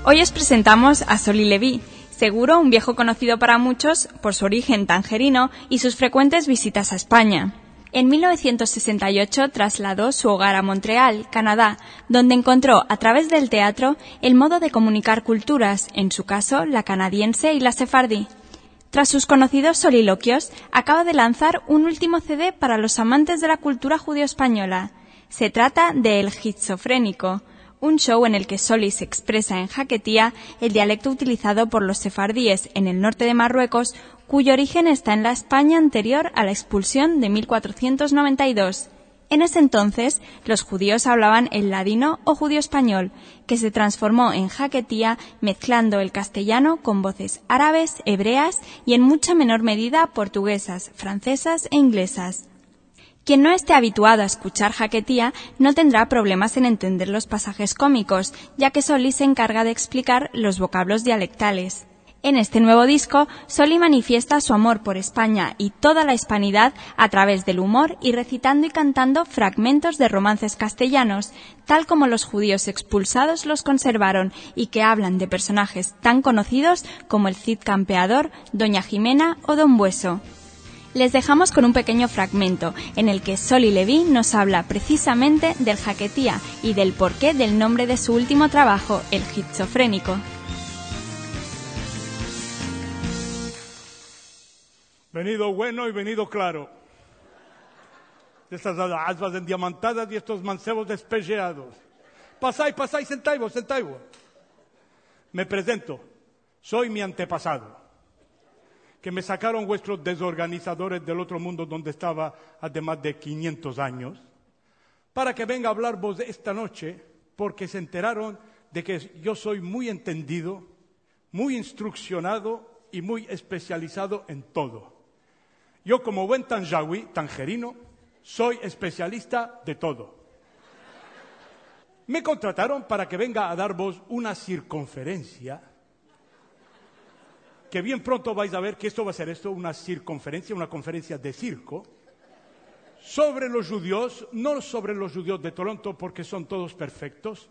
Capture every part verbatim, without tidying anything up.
Hoy os presentamos a Soli Leví, seguro un viejo conocido para muchos por su origen tangerino y sus frecuentes visitas a España. En mil novecientos sesenta y ocho trasladó su hogar a Montreal, Canadá, donde encontró a través del teatro el modo de comunicar culturas, en su caso la canadiense y la sefardí. Tras sus conocidos soliloquios, acaba de lanzar un último C D para los amantes de la cultura judío-española. Se trata de El Schizofrénico, un show en el que Soli se expresa en jaquetía, el dialecto utilizado por los sefardíes en el norte de Marruecos, cuyo origen está en la España anterior a la expulsión de mil cuatrocientos noventa y dos. En ese entonces, los judíos hablaban el ladino o judío español, que se transformó en jaquetía mezclando el castellano con voces árabes, hebreas y en mucha menor medida portuguesas, francesas e inglesas. Quien no esté habituado a escuchar jaquetía no tendrá problemas en entender los pasajes cómicos, ya que Soli se encarga de explicar los vocablos dialectales. En este nuevo disco, Soli manifiesta su amor por España y toda la hispanidad a través del humor y recitando y cantando fragmentos de romances castellanos, tal como los judíos expulsados los conservaron y que hablan de personajes tan conocidos como el Cid Campeador, Doña Jimena o Don Bueso. Les dejamos con un pequeño fragmento en el que Soli Leví nos habla precisamente del jaquetía y del porqué del nombre de su último trabajo, El Schizofrénico. Venido bueno y venido claro. De estas aspas endiamantadas y estos mancebos despelleados. Pasáis, pasáis, sentáis, sentáis. Me presento. Soy mi antepasado. Que me sacaron vuestros desorganizadores del otro mundo donde estaba hace más de quinientos años, para que venga a hablar vos esta noche, porque se enteraron de que yo soy muy entendido, muy instruccionado y muy especializado en todo. Yo, como buen tanjawi, tangerino, soy especialista de todo. Me contrataron para que venga a dar vos una circunferencia, que bien pronto vais a ver que esto va a ser esto, una circunferencia, una conferencia de circo, sobre los judíos, no sobre los judíos de Toronto porque son todos perfectos,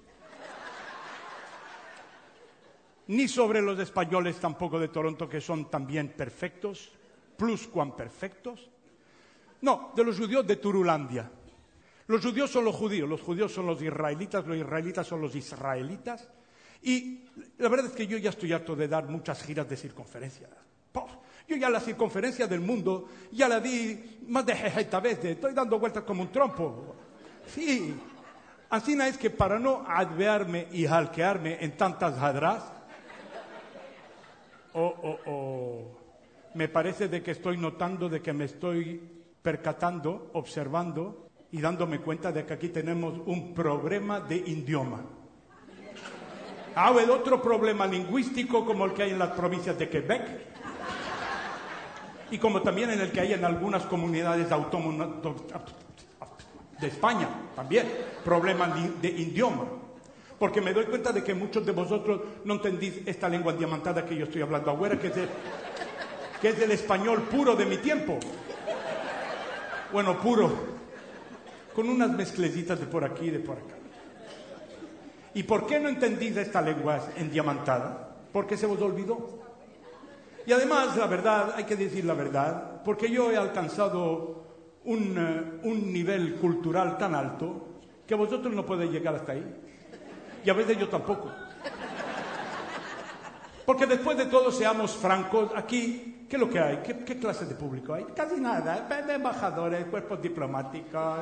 ni sobre los españoles tampoco de Toronto que son también perfectos, plus cuan perfectos, no, de los judíos de Turulandia. Los judíos son los judíos, los judíos son los israelitas, los israelitas son los israelitas. Y la verdad es que yo ya estoy harto de dar muchas giras de circunferencia. Yo ya la circunferencia del mundo ya la di más de sesenta veces. Estoy dando vueltas como un trompo. Sí. Así es que para no advearme y jalquearme en tantas jadras, oh, oh, oh, me parece de que estoy notando, de que me estoy percatando, observando y dándome cuenta de que aquí tenemos un problema de idioma. Ah, el otro problema lingüístico como el que hay en las provincias de Quebec y como también en el que hay en algunas comunidades autónomas de España, también, problema de idioma. Porque me doy cuenta de que muchos de vosotros no entendís esta lengua diamantada que yo estoy hablando ahora, que es el, que es el español puro de mi tiempo. Bueno, puro, con unas mezclecitas de por aquí y de por acá. ¿Y por qué no entendís esta lengua endiamantada? Porque se os olvidó. Y además, la verdad, hay que decir la verdad, porque yo he alcanzado un, uh, un nivel cultural tan alto que vosotros no podéis llegar hasta ahí. Y a veces yo tampoco. Porque después de todo, seamos francos, aquí, ¿qué es lo que hay? ¿Qué, qué clase de público hay? Casi nada. Embajadores, cuerpos diplomáticos...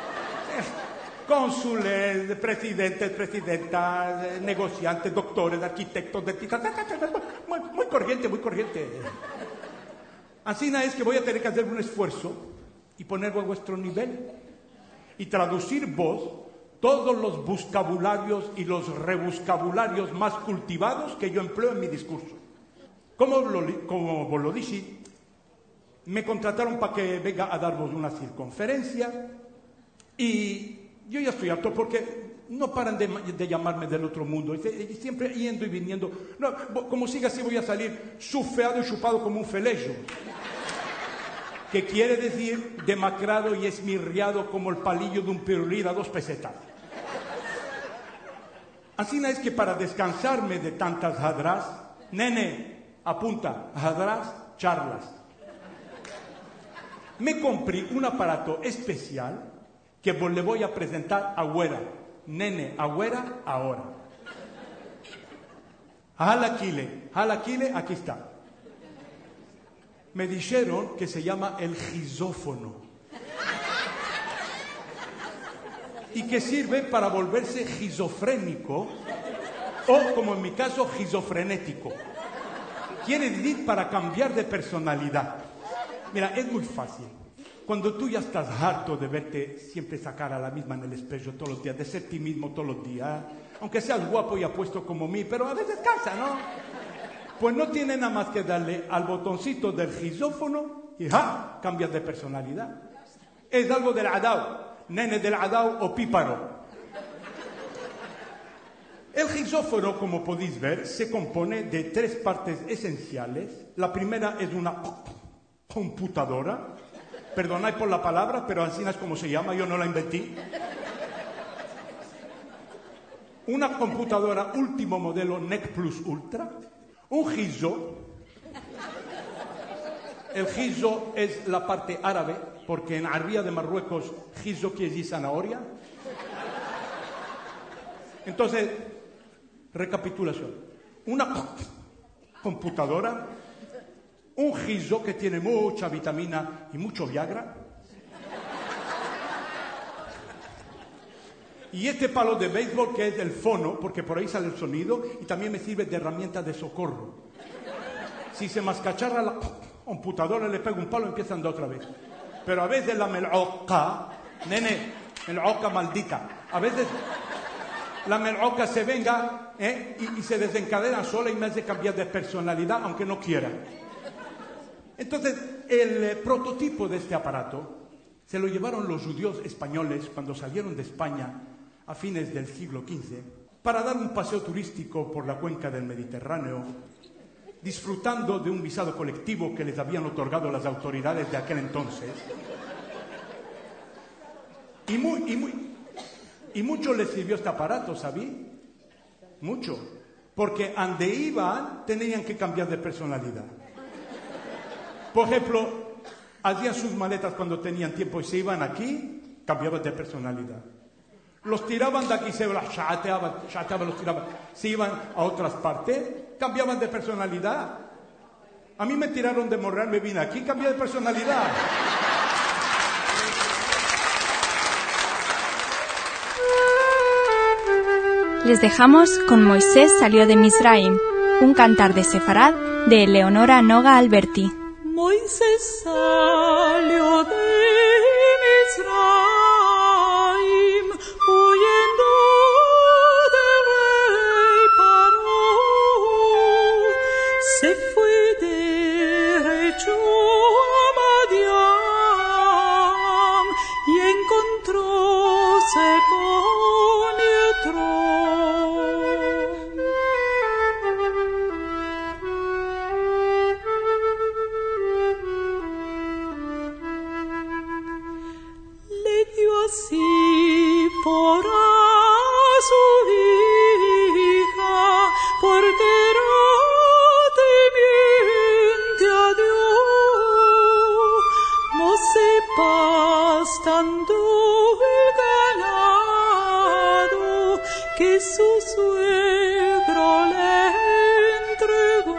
cónsules, presidentes, presidentas, negociantes, doctores, arquitectos, dentistas, muy, muy corriente, muy corriente. Así es que voy a tener que hacer un esfuerzo y ponerlo a vuestro nivel y traducir vos todos los vocabularios y los rebuscabularios más cultivados que yo empleo en mi discurso. Como, lo, como vos lo dije, me contrataron para que venga a daros una circunferencia y yo ya estoy harto porque no paran de, de llamarme del otro mundo. Y siempre yendo y viniendo. No, como siga así voy a salir sufeado y chupado como un felejo. Que quiere decir demacrado y esmirriado como el palillo de un pirulí a dos pesetas. Así es que para descansarme de tantas hadrás, nene, apunta, hadrás, charlas. Me compré un aparato especial que le voy a presentar agüera. Nene, agüera, ahora. Jalaquile, jalaquile, aquí está. Me dijeron que se llama el gisófono y que sirve para volverse esquizofrénico o, como en mi caso, esquizofrenético. Quiere decir para cambiar de personalidad. Mira, es muy fácil. Cuando tú ya estás harto de verte siempre sacar a la misma en el espejo todos los días, de ser ti mismo todos los días, aunque seas guapo y apuesto como mí, pero a veces cansa, ¿no? Pues no tiene nada más que darle al botoncito del gisófono y ¡ja! Cambias de personalidad. Es algo del adao, nene del adao o píparo. El gisófono, como podéis ver, se compone de tres partes esenciales. La primera es una computadora. Perdonad por la palabra, pero así es como se llama, yo no la inventé. Una computadora último modelo N E C Plus Ultra. Un giso. El giso es la parte árabe, porque en Arabia de Marruecos, giso quiere decir zanahoria. Entonces, recapitulación. Una computadora, un giso que tiene mucha vitamina y mucho Viagra. Y este palo de béisbol que es el fono, porque por ahí sale el sonido, y también me sirve de herramienta de socorro. Si se mascacharra la computadora, le pego un palo y empieza a andar otra vez. Pero a veces la mel'oca, nene, mel'oca maldita, a veces la mel'oca se venga ¿eh? y, y se desencadena sola y me hace cambiar de personalidad, aunque no quiera. Entonces, el eh, prototipo de este aparato se lo llevaron los judíos españoles cuando salieron de España a fines del siglo quince para dar un paseo turístico por la cuenca del Mediterráneo, disfrutando de un visado colectivo que les habían otorgado las autoridades de aquel entonces. Y, muy, y, muy, y mucho les sirvió este aparato, ¿sabí? Mucho. Porque ande iban, tenían que cambiar de personalidad. Por ejemplo, hacían sus maletas cuando tenían tiempo y se iban aquí, cambiaban de personalidad. Los tiraban de aquí, se los chateaban, chateaban, los tiraban. Se iban a otras partes, cambiaban de personalidad. A mí me tiraron de Morreal, me vine aquí, cambié de personalidad. Les dejamos con Moisés salió de Misraim, un cantar de Sefarad de Eleonora Noga Alberti. Moisés salió de Misraim, huyendo del rey Paró. Se fue derecho a Madián y encontróse con Yetro. Así por a su hija, porque era temiente a Dios, no sepas tanto el ganado que su suegro le entregó.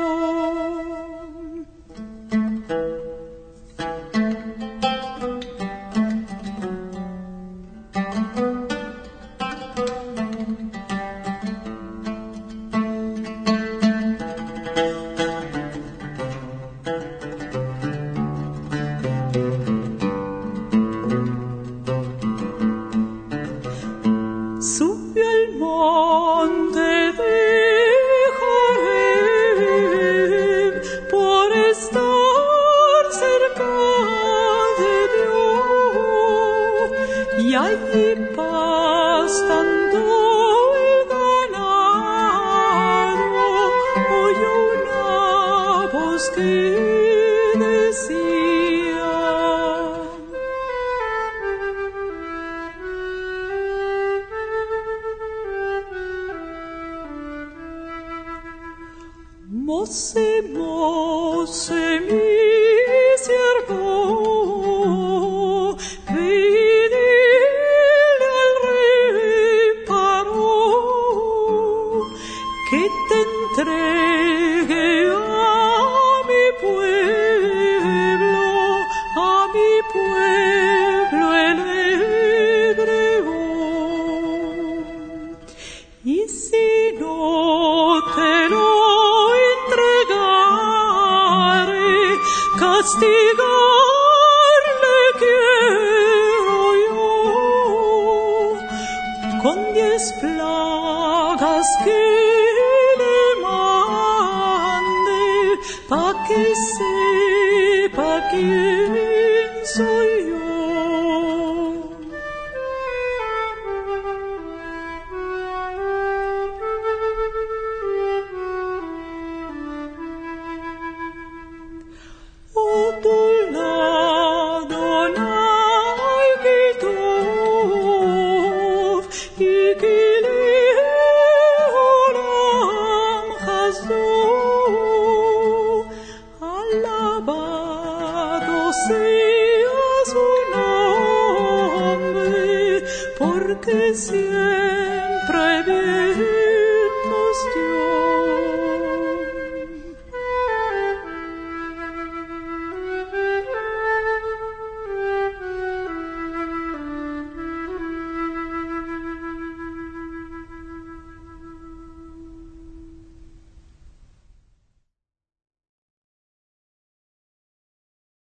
Subió al monte de Joreb por estar cerca de Dios, y allí pastando el ganado oyó una voz que decía: Mosse, mosse, mi siervo, pedile al rey paró, que te entregue a mi pueblo, a mi pueblo el egregón. Y si no te lo entregare, castigarle quiero yo con diez plagas que le mande, pa' que sepa quién soy yo. Sea